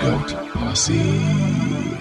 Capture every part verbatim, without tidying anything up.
Lookout Posse.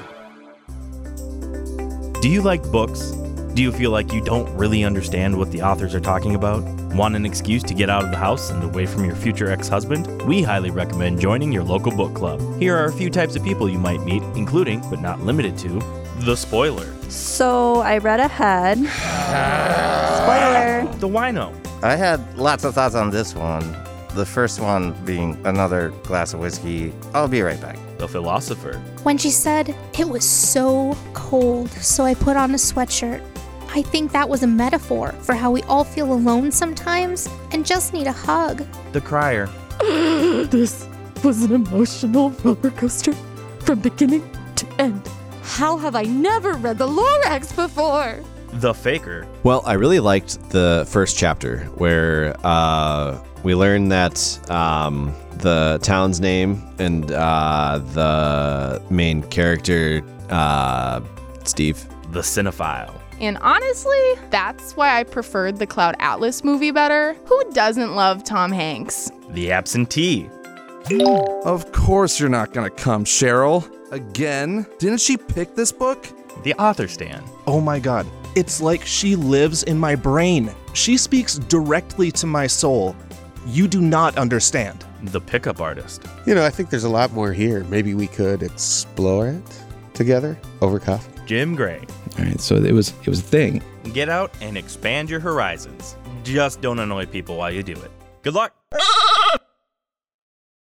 Do you like books? Do you feel like you don't really understand what the authors are talking about? Want an excuse to get out of the house and away from your future ex-husband? We highly recommend joining your local book club. Here are a few types of people you might meet, including, but not limited to, the spoiler, So I read ahead. Spoiler. the wino, I had lots of thoughts on this one. The first one being another glass of whiskey. I'll be right back. the philosopher, When she said, "It was so cold, so I put on a sweatshirt," I think that was a metaphor for how we all feel alone sometimes and just need a hug. the crier, This was an emotional roller coaster from beginning to end. How have I never read the Lorax before? the faker, Well, I really liked the first chapter where uh, we learned that um, the town's name and uh, the main character, uh, Steve. the cinephile, And honestly, that's why I preferred the Cloud Atlas movie better. Who doesn't love Tom Hanks? the absentee, Of course you're not gonna come, Cheryl. Again? Didn't she pick this book? the author stand, Oh my god. It's like she lives in my brain. She speaks directly to my soul. You do not understand. the pickup artist, You know, I think there's a lot more here. Maybe we could explore it together over coffee. Jim Gray. All right, so it was it was a thing. Get out and expand your horizons. Just don't annoy people while you do it. Good luck!